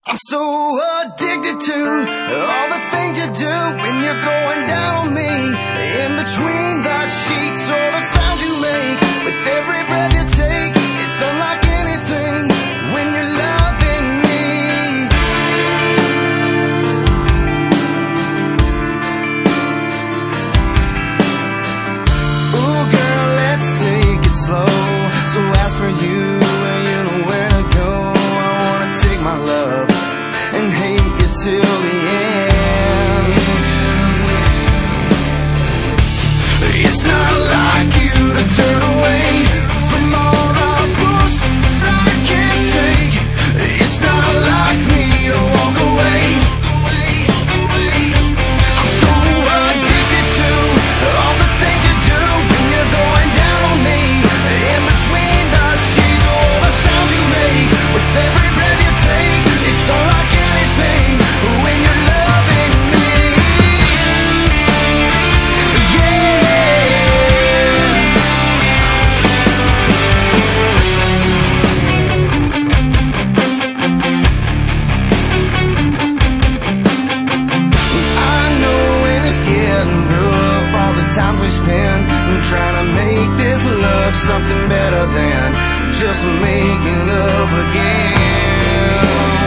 I'm so addicted to all the things you do when you're going down on me. In between the sheets, all the sounds you make with every breath you take. It's unlike anything when you're loving me. Ooh, girl, let's take it slow. So ask for you and you know where to go. I wanna take my love and hate you till the end. It's not like you to turn away from all the bullshit I can't take. It's not like me to walk away. I'm so addicted to all the things you do when you're going down on me. In between the sheets, all the sounds you make with every breath you take. It's unlike anything when you're loving me. I know when it's getting rough, all the times we spend trying to make this love something better than just making up again.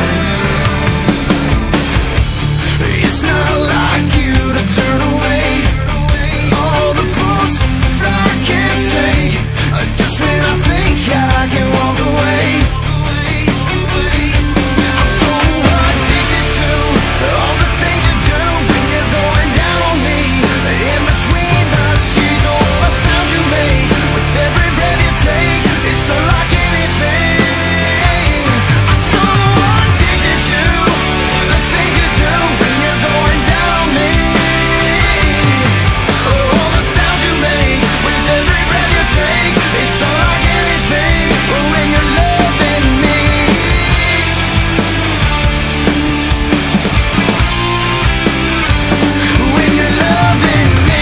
It's not like you to turn away all the bullshit I can't take. Just when I think I can walk away. I'm so addicted to all the things you do when you're going down on me. In between the sheets, all the sounds you make with every breath you take. It's unlike anything. I'm so addicted to the things you do when you're going down on me. All the sounds you make with every breath you take. It's unlike anything when you're loving me. When you're loving me.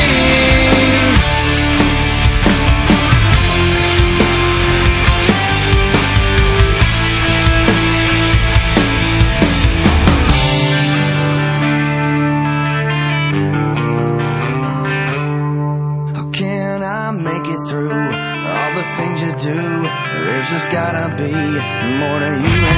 How can I make it through all the things you do? There's just gotta be more to you